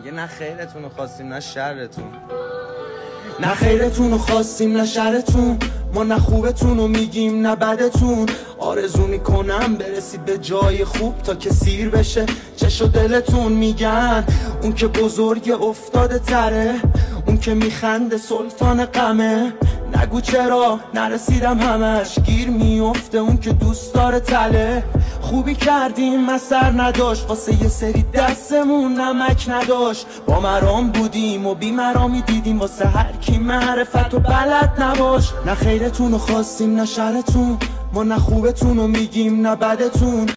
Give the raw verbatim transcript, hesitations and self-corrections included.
میگه نه خیرتون رو خواستیم نه شرتون. نه خیرتون رو خواستیم نه شرتون، ما نه خوبتون رو میگیم نه بدتون. آرزو میکنم برسید به جای خوب تا که سیر بشه چش و دلتون. میگن اون که بزرگ افتاده تره، اون که میخنده سلطان غمه. نگو چرا نرسیدم همش، گیر میفته اون که دوست داره تله. خوبی کردیم اثر نداشت، واسه یه سری دستمون نمک نداشت. با مرام بودیم و بی مرامی دیدیم، واسه هر کی معرفت و بلد نباش. نه خیرتون رو خواستیم نه شرتون، ما نه خوبتون رو میگیم نه بدتون.